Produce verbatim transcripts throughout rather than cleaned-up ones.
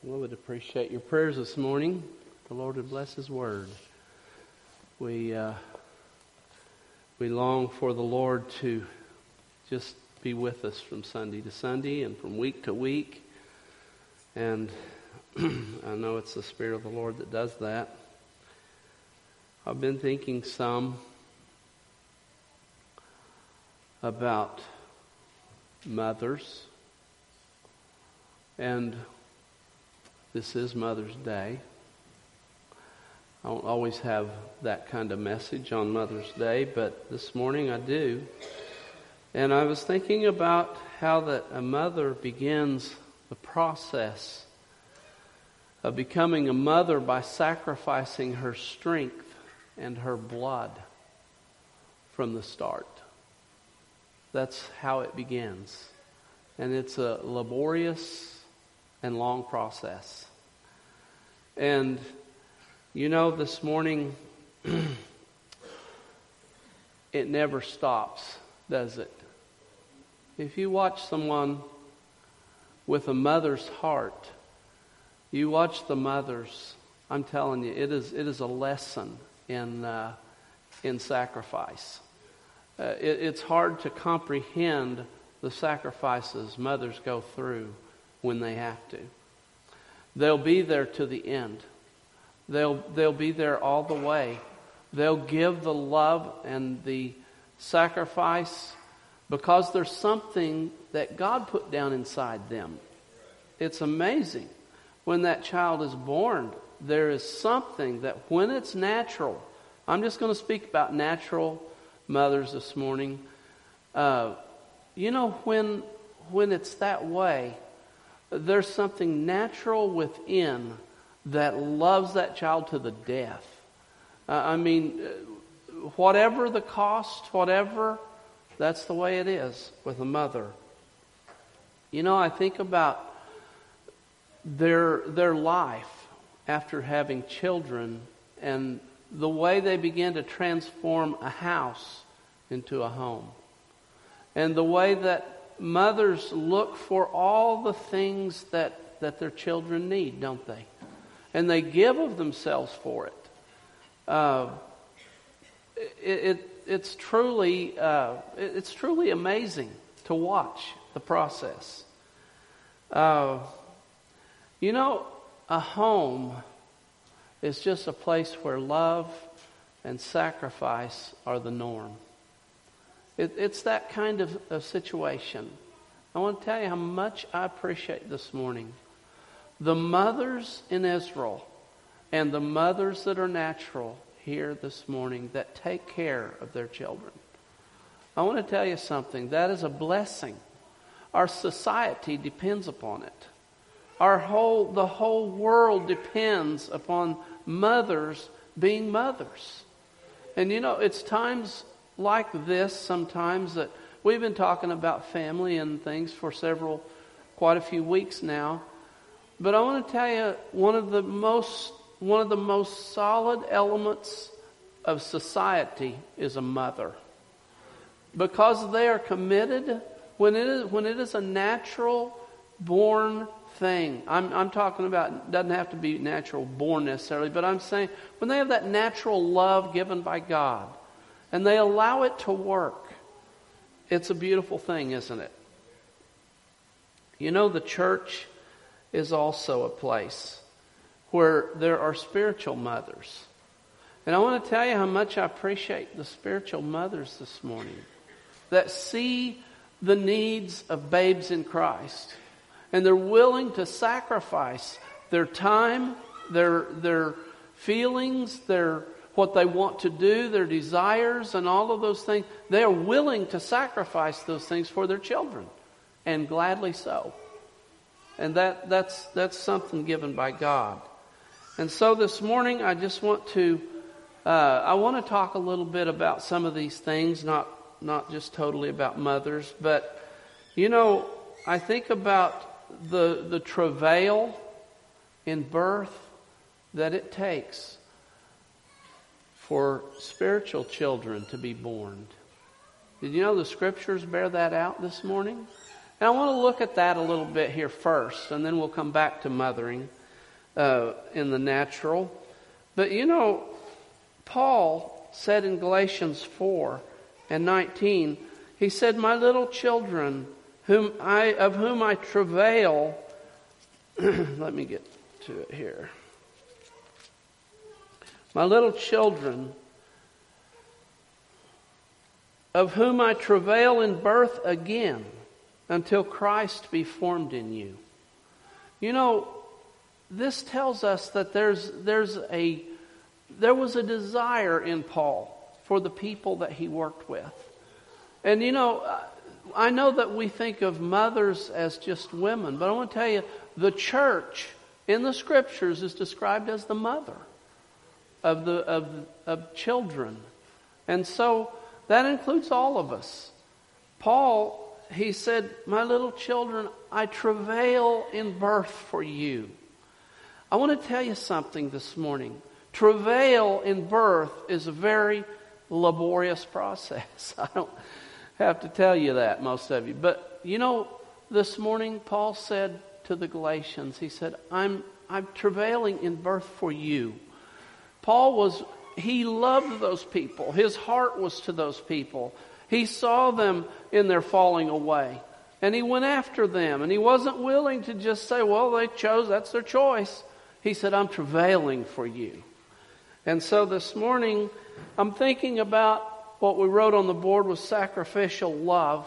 We would appreciate your prayers this morning. The Lord would bless His Word. We uh, we long for the Lord to just be with us from Sunday to Sunday and from week to week. And I know it's the Spirit of the Lord that does that. I've been thinking some about mothers. And this is Mother's Day. I don't always have that kind of message on Mother's Day, but this morning I do. And I was thinking about how that a mother begins the process of becoming a mother by sacrificing her strength and her blood from the start. That's how it begins. And it's a laborious and long process. And you know, this morning it never stops, does it? If you watch someone with a mother's heart, you watch the mothers, I'm telling you, it is it is a lesson in uh, in sacrifice. Uh, it, it's hard to comprehend the sacrifices mothers go through when they have to. They'll be there to the end. They'll they'll be there all the way. They'll give the love and the sacrifice because there's something that God put down inside them. It's amazing. When that child is born, there is something that when it's natural, I'm just going to speak about natural mothers this morning. Uh, you know, when when it's that way, there's something natural within that loves that child to the death. Uh, I mean, whatever the cost, whatever, that's the way it is with a mother. You know, I think about their their life after having children and the way they begin to transform a house into a home. And the way that mothers look for all the things that, that their children need, don't they? And they give of themselves for it. Uh, it, it it's truly uh, it, it's truly amazing to watch the process. Uh, you know, a home is just a place where love and sacrifice are the norm. It, it's that kind of, of situation. I want to tell you how much I appreciate this morning the mothers in Israel and the mothers that are natural here this morning that take care of their children. I want to tell you something. That is a blessing. Our society depends upon it. Our whole, the whole world depends upon mothers being mothers. And you know, it's times like this sometimes that we've been talking about family and things for several, quite a few weeks now. But I want to tell you, one of the most, one of the most solid elements of society is a mother. Because they are committed, when it is, when it is a natural born thing. I'm, I'm talking about, it doesn't have to be natural born necessarily, but I'm saying when they have that natural love given by God and they allow it to work, it's a beautiful thing, isn't it? You know, the church is also a place where there are spiritual mothers. And I want to tell you how much I appreciate the spiritual mothers this morning that see the needs of babes in Christ. And they're willing to sacrifice their time, their their feelings, their what they want to do, their desires, and all of those things. They are willing to sacrifice those things for their children, and gladly so. And that that's that's something given by God. And so this morning, I just want to uh, I want to talk a little bit about some of these things, not not just totally about mothers, but you know, I think about the the travail in birth that it takes for spiritual children to be born. Did you know the scriptures bear that out this morning? And I want to look at that a little bit here first, and then we'll come back to mothering. uh, in the natural. But you know, Paul said in Galatians four and nineteen, he said, "My little children, whom I of whom I travail," let me get to it here. "My little children, of whom I travail in birth again, until Christ be formed in you." You know, this tells us that there's there's a there was a desire in Paul for the people that he worked with. And you know, I know that we think of mothers as just women, but I want to tell you, the church in the Scriptures is described as the mother of the of of children. And so that includes all of us. Paul, he said, "My little children, I travail in birth for you." I want to tell you something this morning. Travail in birth is a very laborious process. I don't have to tell you that, most of you. But you know, this morning Paul said to the Galatians, he said, I'm I'm travailing in birth for you. Paul was, he loved those people. His heart was to those people. He saw them in their falling away. And he went after them. And he wasn't willing to just say, well, they chose, that's their choice. He said, I'm travailing for you. And so this morning, I'm thinking about what we wrote on the board was sacrificial love.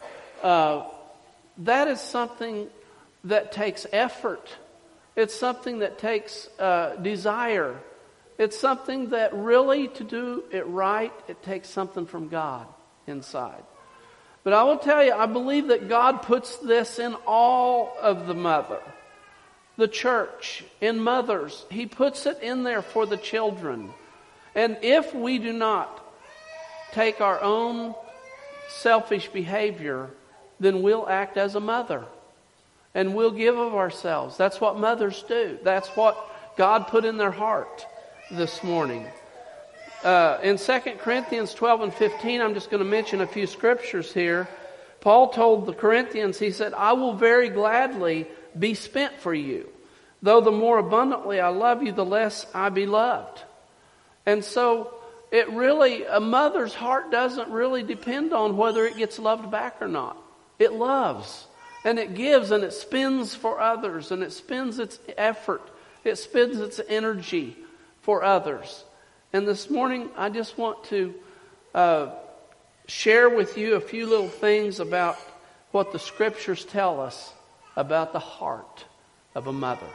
Uh, that is something that takes effort. It's something that takes uh, desire. It's something that really, to do it right, it takes something from God inside. But I will tell you, I believe that God puts this in all of the mother. The church, in mothers, He puts it in there for the children. And if we do not take our own selfish behavior, then we'll act as a mother. And we'll give of ourselves. That's what mothers do. That's what God put in their heart this morning. Uh, in Second Corinthians twelve and fifteen, I'm just going to mention a few scriptures here. Paul told the Corinthians, he said, I will very gladly be spent for you. Though the more abundantly I love you, the less I be loved. And so it really, a mother's heart doesn't really depend on whether it gets loved back or not. It loves. And it gives and it spends for others. And it spends its effort. It spends its energy for others. And this morning, I just want to uh, share with you a few little things about what the Scriptures tell us about the heart of a mother.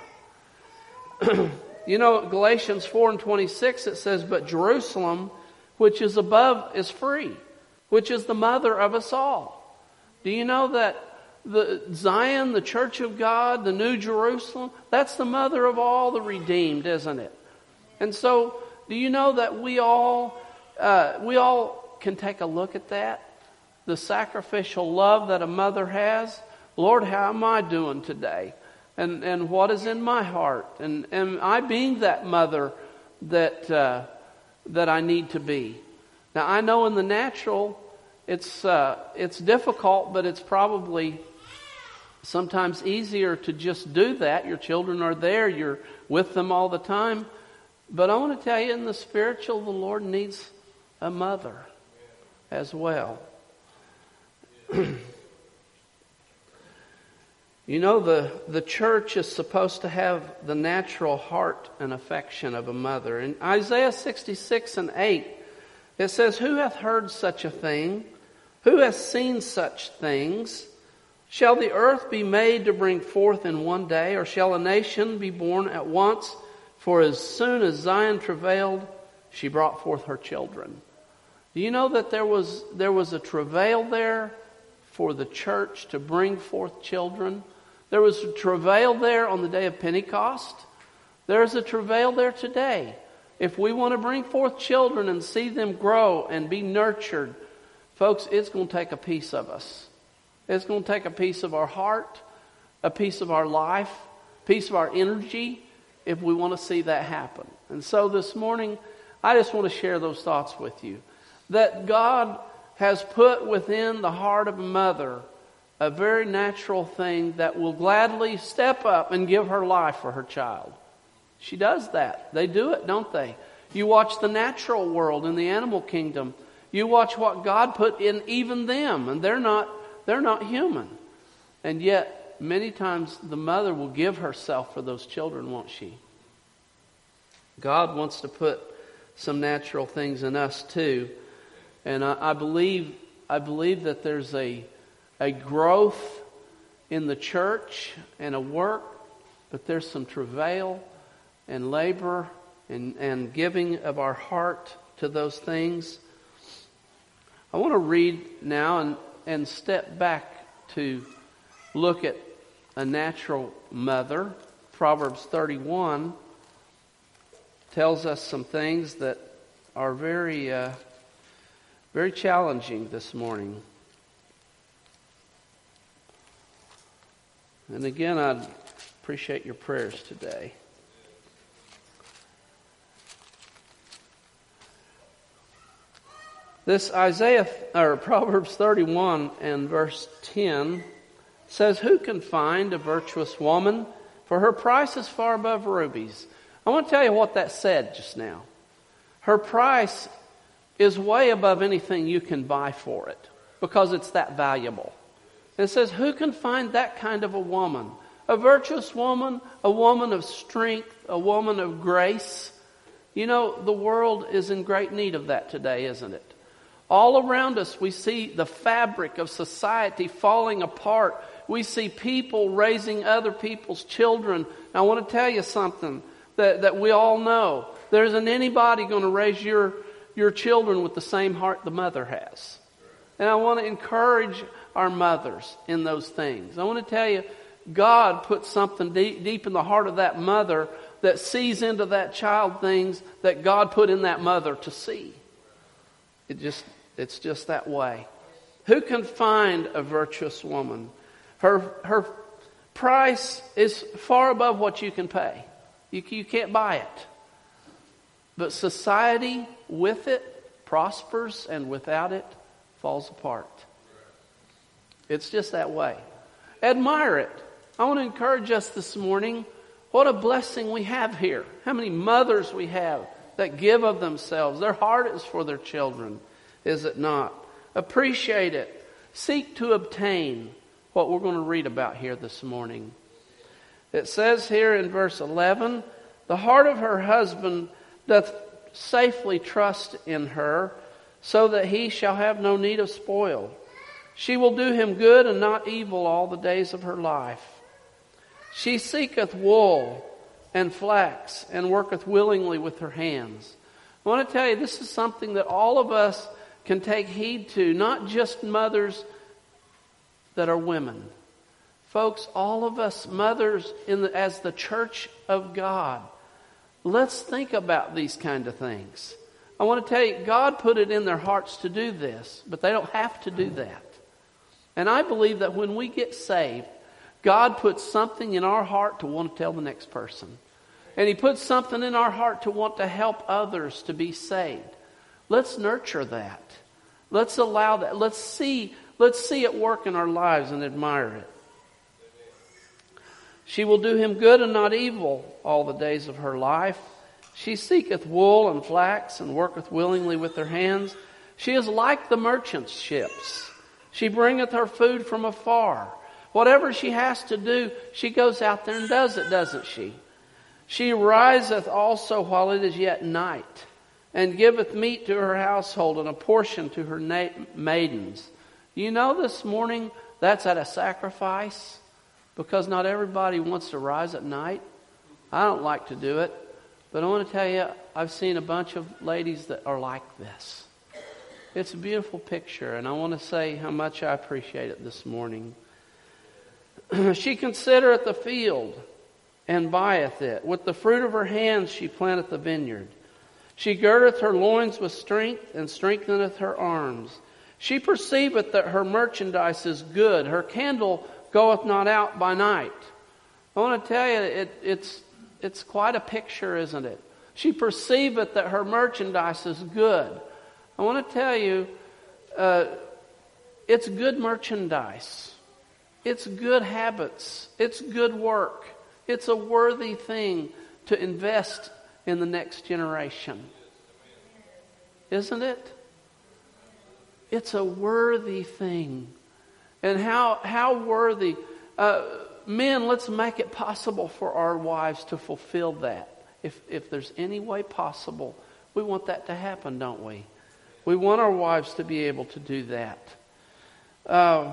You know, Galatians four and twenty-six, it says, but Jerusalem, which is above, is free, which is the mother of us all. Do you know that the Zion, the church of God, the New Jerusalem, that's the mother of all the redeemed, isn't it? And so, do you know that we all, uh, we all can take a look at that? The sacrificial love that a mother has. Lord, how am I doing today? And and what is in my heart? And am I being that mother that uh, that I need to be? Now, I know in the natural, it's uh, it's difficult, but it's probably sometimes easier to just do that. Your children are there. You're with them all the time. But I want to tell you, in the spiritual, the Lord needs a mother as well. You know, the, the church is supposed to have the natural heart and affection of a mother. In Isaiah sixty-six and eight, it says, who hath heard such a thing? Who hath seen such things? Shall the earth be made to bring forth in one day, or shall a nation be born at once? For as soon as Zion travailed, she brought forth her children. Do you know that there was there was a travail there for the church to bring forth children? There was a travail there on the day of Pentecost. There is a travail there today. If we want to bring forth children and see them grow and be nurtured, folks, it's going to take a piece of us. It's going to take a piece of our heart, a piece of our life, a piece of our energy, if we want to see that happen. And so this morning, I just want to share those thoughts with you. That God has put within the heart of a mother a very natural thing that will gladly step up and give her life for her child. She does that. They do it, don't they? You watch the natural world in the animal kingdom. You watch what God put in even them, and they're not they're not human. And yet, many times the mother will give herself for those children, won't she? God wants to put some natural things in us too. And I, I believe I believe that there's a a growth in the church and a work, but there's some travail and labor and, and giving of our heart to those things. I want to read now and, and step back to look at a natural mother. Proverbs thirty-one tells us some things that are very, uh, very challenging this morning. And again, I'd appreciate your prayers today. This Isaiah or Proverbs thirty-one and verse ten says, "Who can find a virtuous woman? For her price is far above rubies." I want to tell you what that said just now. Her price is way above anything you can buy for it because it's that valuable. And it says, who can find that kind of a woman? A virtuous woman, a woman of strength, a woman of grace. You know, the world is in great need of that today, isn't it? All around us, we see the fabric of society falling apart. We see people raising other people's children. I want to tell you something that, that we all know. There isn't anybody going to raise your, your children with the same heart the mother has. And I want to encourage our mothers in those things. I want to tell you, God put something deep, deep in the heart of that mother that sees into that child things that God put in that mother to see. It just, it's just that way. Who can find a virtuous woman? Her, her price is far above what you can pay. You, you can't buy it. But society with it prospers, and without it falls apart. It's just that way. Admire it. I want to encourage us this morning. What a blessing we have here. How many mothers we have that give of themselves. Their heart is for their children, is it not? Appreciate it. Seek to obtain what we're going to read about here this morning. It says here in verse eleven, the heart of her husband doth safely trust in her, so that he shall have no need of spoil. She will do him good and not evil all the days of her life. She seeketh wool and flax and worketh willingly with her hands. I want to tell you, this is something that all of us can take heed to, not just mothers that are women. Folks, all of us mothers in the, as the church of God, let's think about these kind of things. I want to tell you, God put it in their hearts to do this, but they don't have to do that. And I believe that when we get saved, God puts something in our heart to want to tell the next person. And He puts something in our heart to want to help others to be saved. Let's nurture that. Let's allow that. Let's see, let's see it work in our lives and admire it. She will do him good and not evil all the days of her life. She seeketh wool and flax and worketh willingly with her hands. She is like the merchant's ships. She bringeth her food from afar. Whatever she has to do, she goes out there and does it, doesn't she? She riseth also while it is yet night, and giveth meat to her household and a portion to her na- maidens. You know, this morning, that's at a sacrifice, because not everybody wants to rise at night. I don't like to do it, but I want to tell you, I've seen a bunch of ladies that are like this. It's a beautiful picture, and I want to say how much I appreciate it this morning. She considereth the field and buyeth it. With the fruit of her hands she planteth the vineyard. She girdeth her loins with strength and strengtheneth her arms. She perceiveth that her merchandise is good. Her candle goeth not out by night. I want to tell you, it, it's, it's quite a picture, isn't it? She perceiveth that her merchandise is good. I want to tell you, uh, it's good merchandise. It's good habits. It's good work. It's a worthy thing to invest in the next generation. Isn't it? It's a worthy thing. And how, how worthy. Uh, men, let's make it possible for our wives to fulfill that. If, if there's any way possible, we want that to happen, don't we? We want our wives to be able to do that. Uh,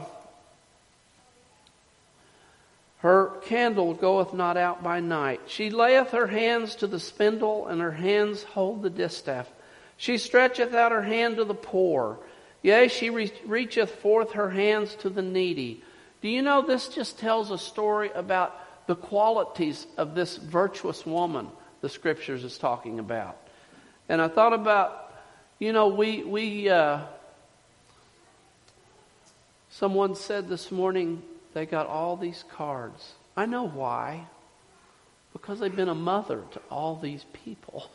her candle goeth not out by night. She layeth her hands to the spindle, and her hands hold the distaff. She stretcheth out her hand to the poor. Yea, she re- reacheth forth her hands to the needy. Do you know this just tells a story about the qualities of this virtuous woman the Scriptures is talking about? And I thought about, you know, we, we uh, someone said this morning they got all these cards. I know why. Because they've been a mother to all these people.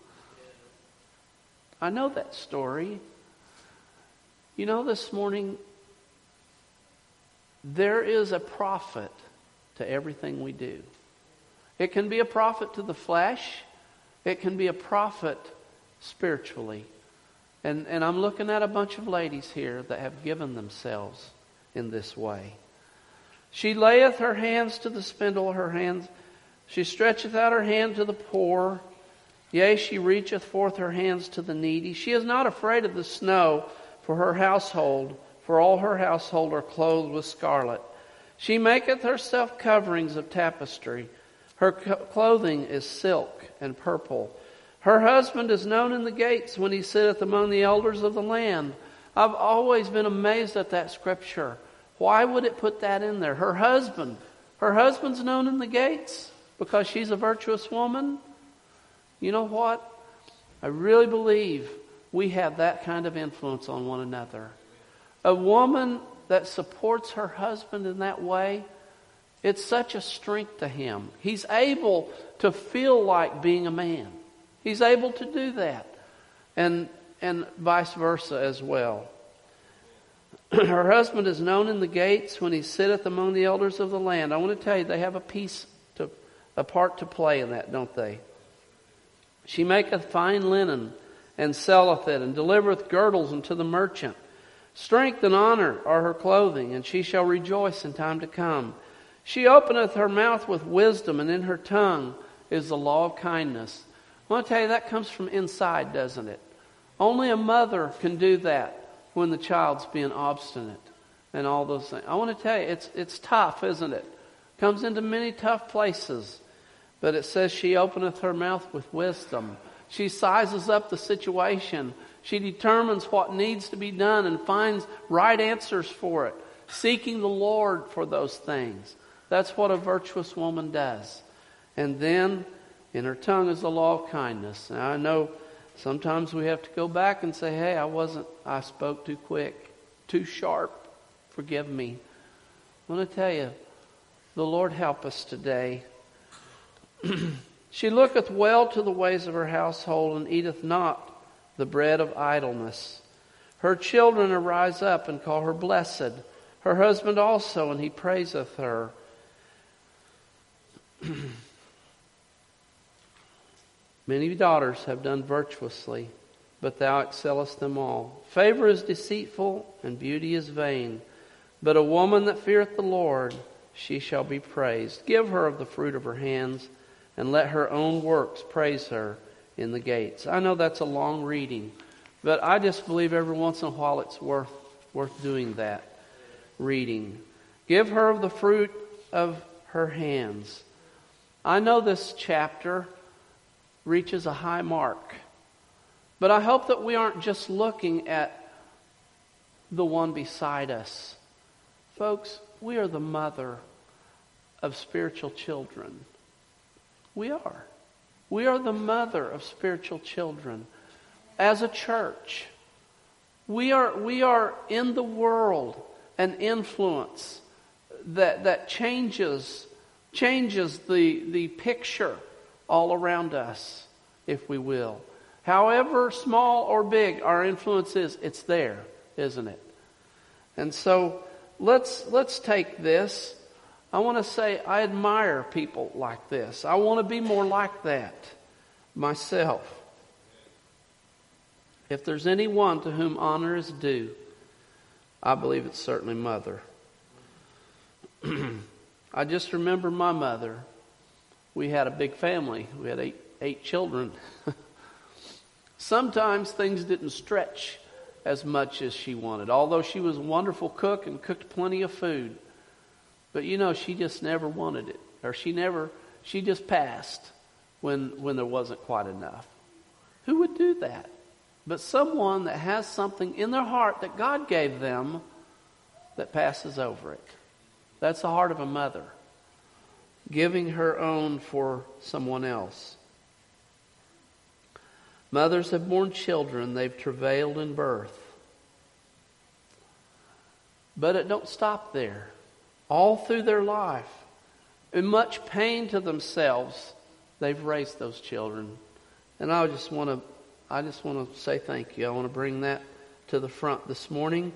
I know that story. You know, this morning, there is a profit to everything we do. It can be a profit to the flesh. It can be a profit spiritually. And, and I'm looking at a bunch of ladies here that have given themselves in this way. She layeth her hands to the spindle, her hands. She stretcheth out her hand to the poor. Yea, she reacheth forth her hands to the needy. She is not afraid of the snow for her household, for all her household are clothed with scarlet. She maketh herself coverings of tapestry. Her clothing is silk and purple. Her husband is known in the gates when he sitteth among the elders of the land. I've always been amazed at that scripture. Why would it put that in there? Her husband. Her husband's known in the gates because she's a virtuous woman. You know what? I really believe we have that kind of influence on one another. A woman that supports her husband in that way, it's such a strength to him. He's able to feel like being a man. He's able to do that. And, and vice versa as well. Her husband is known in the gates when he sitteth among the elders of the land. I want to tell you, they have a piece to, a part to play in that, don't they? She maketh fine linen, and selleth it, and delivereth girdles unto the merchant. Strength and honor are her clothing, and she shall rejoice in time to come. She openeth her mouth with wisdom, and in her tongue is the law of kindness. I want to tell you, that comes from inside, doesn't it? Only a mother can do that when the child's being obstinate and all those things. I want to tell you, it's it's tough, isn't it? Comes into many tough places. But it says she openeth her mouth with wisdom. She sizes up the situation. She determines what needs to be done and finds right answers for it, seeking the Lord for those things. That's what a virtuous woman does. And then in her tongue is the law of kindness. Now I know sometimes we have to go back and say, hey, I wasn't, I spoke too quick, too sharp. Forgive me. I want to tell you, the Lord help us today. She looketh well to the ways of her household, and eateth not the bread of idleness. Her children arise up and call her blessed. Her husband also, and he praiseth her. Many daughters have done virtuously, but thou excellest them all. Favor is deceitful, and beauty is vain. But a woman that feareth the Lord, she shall be praised. Give her of the fruit of her hands, and let her own works praise her in the gates. I know that's a long reading, but I just believe every once in a while it's worth worth doing that reading. Give her of the fruit of her hands. I know this chapter reaches a high mark, but I hope that we aren't just looking at the one beside us. Folks, we are the mother of spiritual children. We are. We are the mother of spiritual children. As a church, we are we are in the world an influence that that changes changes the the picture all around us, if we will. However small or big our influence is, it's there, isn't it? And so let's let's take this. I want to say I admire people like this. I want to be more like that myself. If there's anyone to whom honor is due, I believe it's certainly mother. I just remember my mother. We had a big family. We had eight, eight children. Sometimes things didn't stretch as much as she wanted, although she was a wonderful cook and cooked plenty of food. But you know, she just never wanted it. Or she never, she just passed when, when there wasn't quite enough. Who would do that? But someone that has something in their heart that God gave them that passes over it. That's the heart of a mother. Giving her own for someone else. Mothers have borne children. They've travailed in birth. But it don't stop there. All through their life, in much pain to themselves, they've raised those children. And I just want to I just want to say thank you. I want to bring that to the front this morning.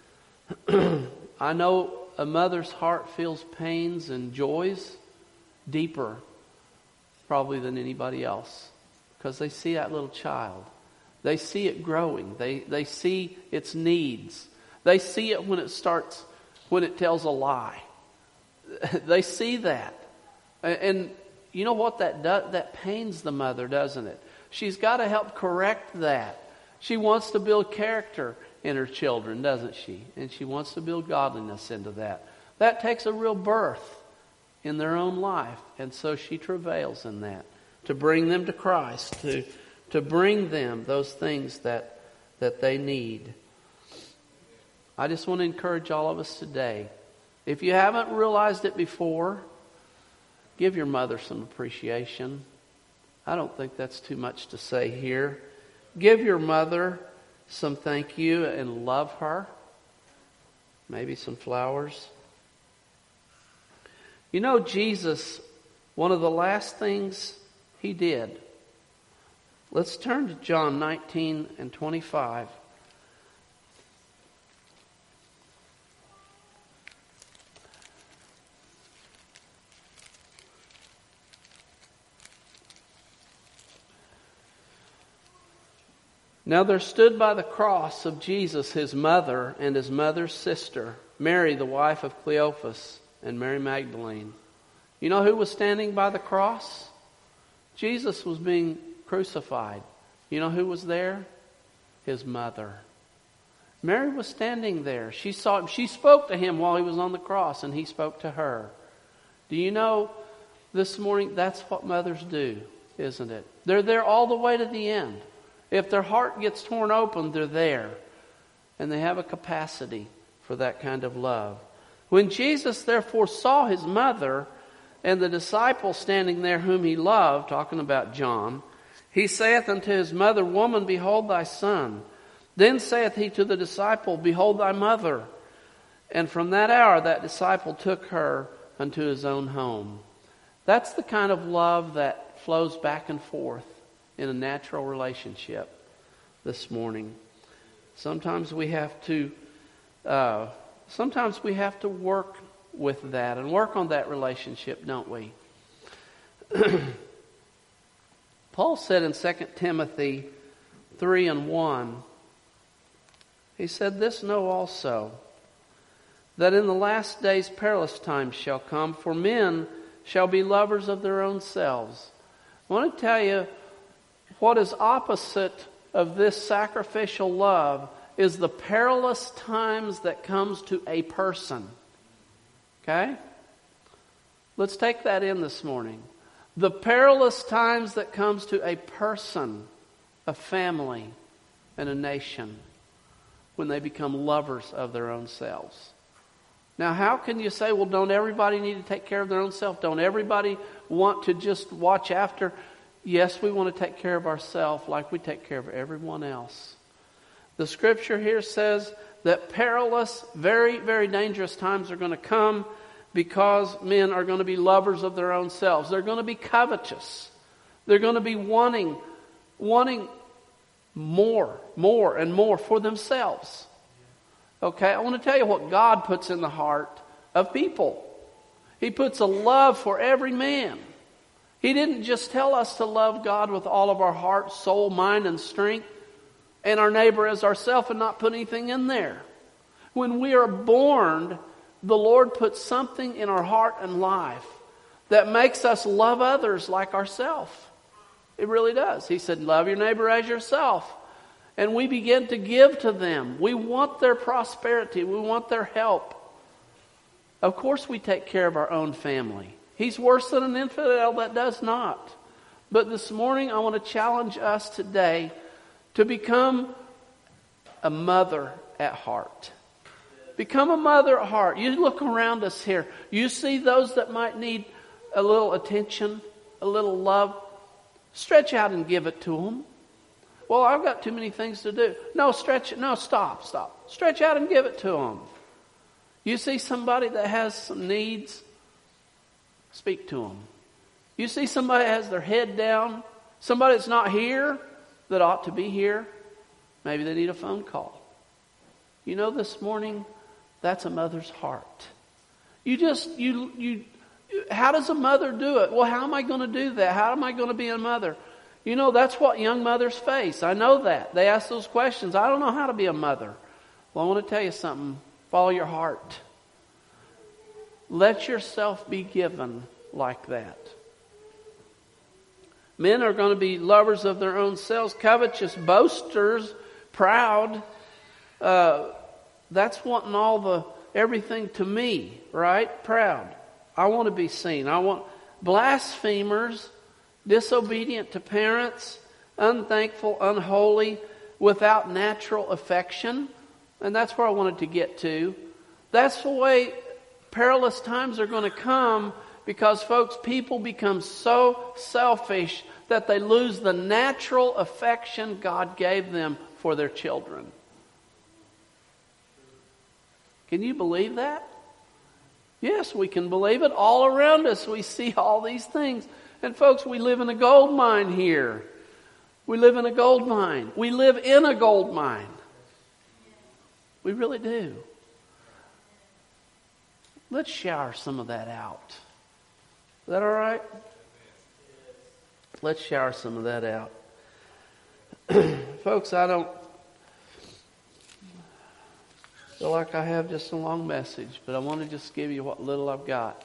I know a mother's heart feels pains and joys deeper probably than anybody else, because they see that little child. They see it growing. They they see its needs. They see it when it starts, when it tells a lie. They see that. And, and you know what that does? That pains the mother, doesn't it? She's got to help correct that. She wants to build character in her children, doesn't she? And she wants to build godliness into that. That takes a real birth in their own life. And so she travails in that, to bring them to Christ, to, to bring them those things that, that they need. I just want to encourage all of us today. If you haven't realized it before, give your mother some appreciation. I don't think that's too much to say here. Give your mother some thank you and love her. Maybe some flowers. You know, Jesus, one of the last things he did. Let's turn to John nineteen and twenty-five. Now there stood by the cross of Jesus his mother and his mother's sister, Mary, the wife of Cleophas, and Mary Magdalene. You know who was standing by the cross? Jesus was being crucified. You know who was there? His mother. Mary was standing there. She saw him. She spoke to him while he was on the cross, and he spoke to her. Do you know this morning that's what mothers do, isn't it? They're there all the way to the end. If their heart gets torn open, they're there. And they have a capacity for that kind of love. When Jesus therefore saw his mother and the disciple standing there whom he loved, talking about John, he saith unto his mother, Woman, behold thy son. Then saith he to the disciple, Behold thy mother. And from that hour that disciple took her unto his own home. That's the kind of love that flows back and forth in a natural relationship this morning. Sometimes we have to uh, sometimes we have to work with that and work on that relationship, don't we? Paul said in Second Timothy three and one, he said, This know also, that in the last days perilous times shall come, for men shall be lovers of their own selves. I want to tell you, what is opposite of this sacrificial love is the perilous times that comes to a person. Okay? Let's take that in this morning. The perilous times that comes to a person, a family, and a nation when they become lovers of their own selves. Now, how can you say, well, don't everybody need to take care of their own self? Don't everybody want to just watch after? Yes, we want to take care of ourselves like we take care of everyone else. The scripture here says that perilous, very, very dangerous times are going to come because men are going to be lovers of their own selves. They're going to be covetous. They're going to be wanting, wanting more, more and more for themselves. Okay, I want to tell you what God puts in the heart of people. He puts a love for every man. He didn't just tell us to love God with all of our heart, soul, mind, and strength, and our neighbor as ourselves, and not put anything in there. When we are born, the Lord puts something in our heart and life that makes us love others like ourselves. It really does. He said, love your neighbor as yourself. And we begin to give to them. We want their prosperity. We want their help. Of course we take care of our own family. He's worse than an infidel that does not. But this morning I want to challenge us today to become a mother at heart. Become a mother at heart. You look around us here. You see those that might need a little attention, a little love. Stretch out and give it to them. Well, I've got too many things to do. No, stretch it. No, stop, stop. Stretch out and give it to them. You see somebody that has some needs, speak to them. You see somebody that has their head down, somebody that's not here that ought to be here, maybe they need a phone call. You know, this morning, that's a mother's heart. You just, you, you, how does a mother do it? Well, how am I going to do that? How am I going to be a mother? You know, that's what young mothers face. I know that. They ask those questions. I don't know how to be a mother. Well, I want to tell you something. Follow your heart. Let yourself be given like that. Men are going to be lovers of their own selves, covetous, boasters, proud. Uh, that's wanting all the everything to me, right? Proud. I want to be seen. I want blasphemers, disobedient to parents, unthankful, unholy, without natural affection. And that's where I wanted to get to. That's the way perilous times are going to come, because, folks, people become so selfish that they lose the natural affection God gave them for their children. Can you believe that? Yes, we can believe it. All around us we see all these things. And folks, we live in a gold mine here. We live in a gold mine. We live in a gold mine. We really do. Let's shower some of that out. Is that all right? Let's shower some of that out. Folks, I don't feel like I have just a long message, but I want to just give you what little I've got.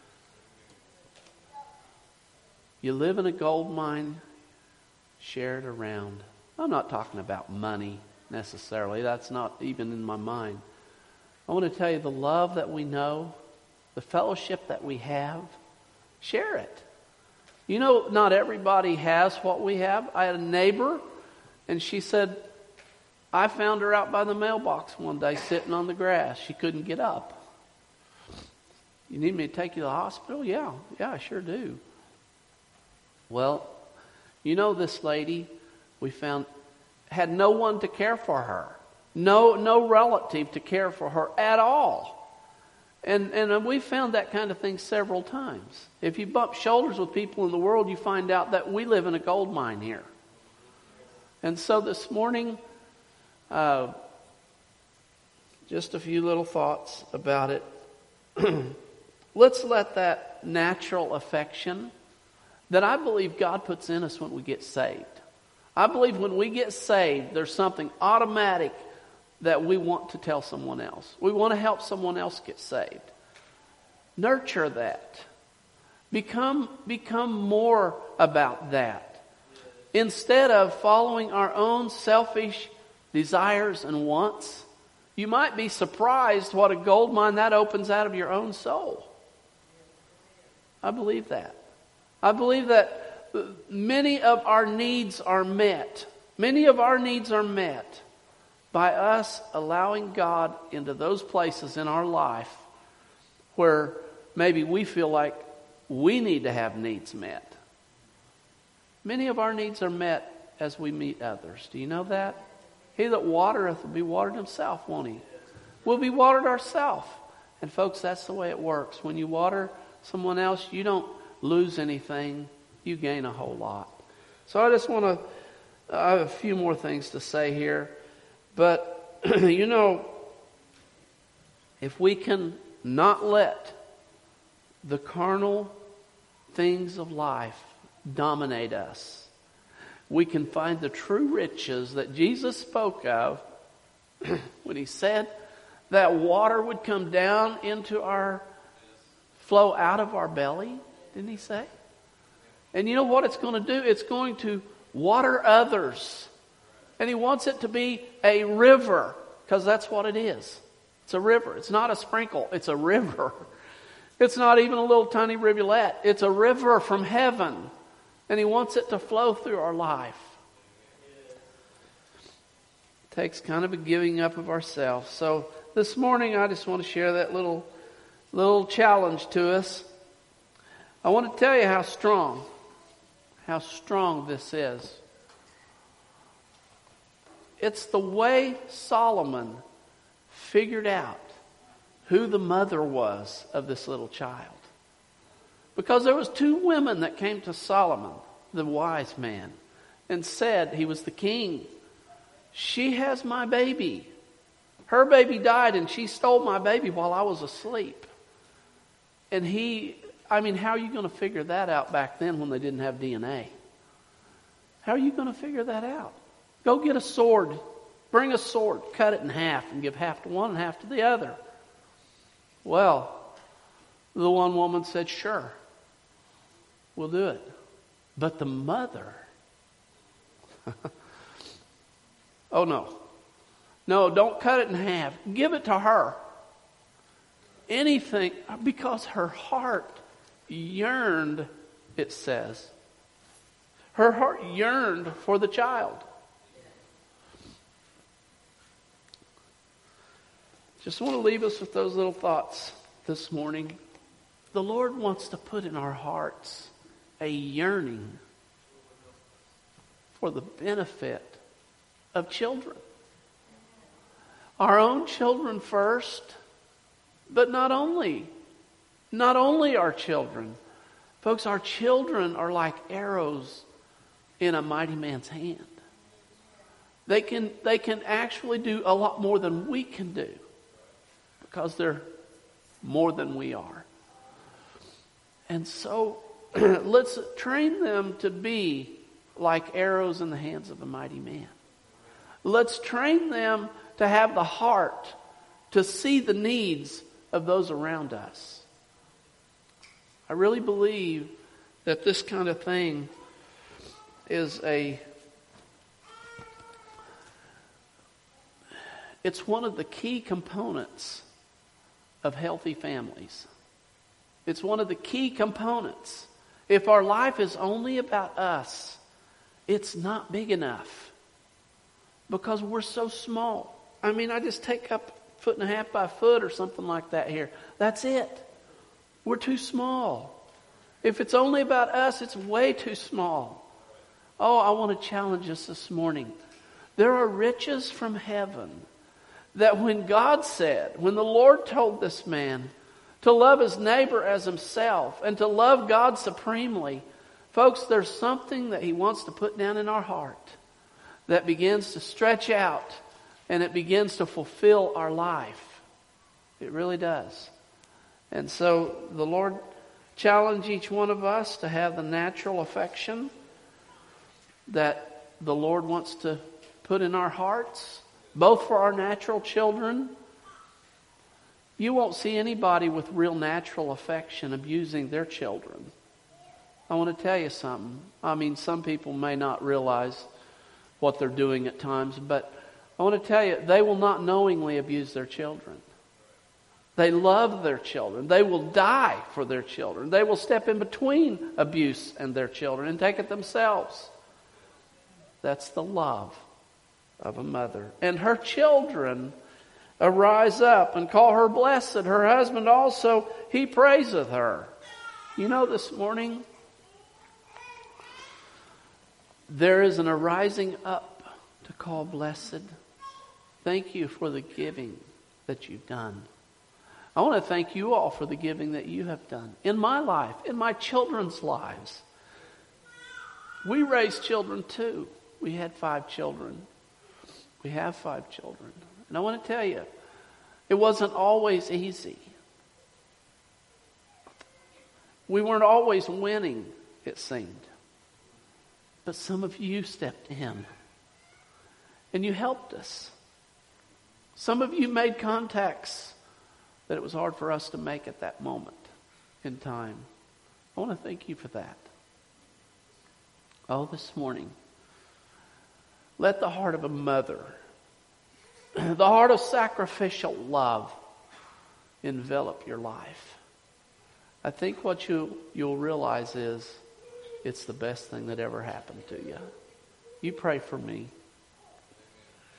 You live in a gold mine, share it around. I'm not talking about money necessarily. That's not even in my mind. I want to tell you the love that we know, the fellowship that we have, share it. You know, not everybody has what we have. I had a neighbor, and she said, I found her out by the mailbox one day sitting on the grass. She couldn't get up. You need me to take you to the hospital? Yeah, yeah, I sure do. Well, you know, this lady we found had no one to care for her. No, no relative to care for her at all. And and we found that kind of thing several times. If you bump shoulders with people in the world, you find out that we live in a gold mine here. And so this morning, uh, just a few little thoughts about it. Let's let that natural affection that I believe God puts in us when we get saved. I believe when we get saved, there's something automatic that we want to tell someone else. We want to help someone else get saved. Nurture that. Become, become more about that. Instead of following our own selfish desires and wants, you might be surprised what a gold mine that opens out of your own soul. I believe that. I believe that many of our needs are met. Many of our needs are met by us allowing God into those places in our life where maybe we feel like we need to have needs met. Many of our needs are met as we meet others. Do you know that? He that watereth will be watered himself, won't he? We'll be watered ourselves. And folks, that's the way it works. When you water someone else, you don't lose anything. You gain a whole lot. So I just want to, I have a few more things to say here. But, you know, if we can not let the carnal things of life dominate us, we can find the true riches that Jesus spoke of when he said that water would come down into our, flow out of our belly, didn't he say? And you know what it's going to do? It's going to water others. And he wants it to be a river, because that's what it is. It's a river. It's not a sprinkle. It's a river. It's not even a little tiny rivulet. It's a river from heaven. And he wants it to flow through our life. It takes kind of a giving up of ourselves. So this morning I just want to share that little, little challenge to us. I want to tell you how strong, how strong this is. It's the way Solomon figured out who the mother was of this little child. Because there was two women that came to Solomon, the wise man, and said he was the king. She has my baby. Her baby died and she stole my baby while I was asleep. And he, I mean, how are you going to figure that out back then when they didn't have D N A? How are you going to figure that out? Go get a sword. Bring a sword. Cut it in half and give half to one and half to the other. Well, the one woman said, sure, we'll do it. But the mother, oh no. No, don't cut it in half. Give it to her. Anything, because her heart yearned, it says. Her heart yearned for the child. Just want to leave us with those little thoughts this morning. The Lord wants to put in our hearts a yearning for the benefit of children. Our own children first, but not only. Not only our children. Folks, our children are like arrows in a mighty man's hand. They can, they can actually do a lot more than we can do. Because they're more than we are. And so, let's train them to be like arrows in the hands of a mighty man. Let's train them to have the heart to see the needs of those around us. I really believe that this kind of thing is a... It's one of the key components of healthy families. It's one of the key components. If our life is only about us, it's not big enough. Because we're so small. I mean, I just take up a foot and a half by foot or something like that here. That's it. We're too small. If it's only about us, it's way too small. Oh, I want to challenge us this morning. There are riches from heaven that when God said, when the Lord told this man to love his neighbor as himself and to love God supremely, folks, there's something that he wants to put down in our heart that begins to stretch out and it begins to fulfill our life. It really does. And so the Lord challenged each one of us to have the natural affection that the Lord wants to put in our hearts, both for our natural children. You won't see anybody with real natural affection abusing their children. I want to tell you something. I mean, some people may not realize what they're doing at times, but I want to tell you, they will not knowingly abuse their children. They love their children. They will die for their children. They will step in between abuse and their children and take it themselves. That's the love of a mother. And her children arise up and call her blessed. Her husband also, he praiseth her. You know, this morning, there is an arising up to call blessed. Thank you for the giving that you've done. I want to thank you all for the giving that you have done in my life, in my children's lives. We raised children too. We had five children. We have five children. And I want to tell you, it wasn't always easy. We weren't always winning, it seemed. But some of you stepped in and you helped us. Some of you made contacts that it was hard for us to make at that moment in time. I want to thank you for that. Oh, this morning, let the heart of a mother, the heart of sacrificial love, envelop your life. I think what you, you'll realize is it's the best thing that ever happened to you. You pray for me.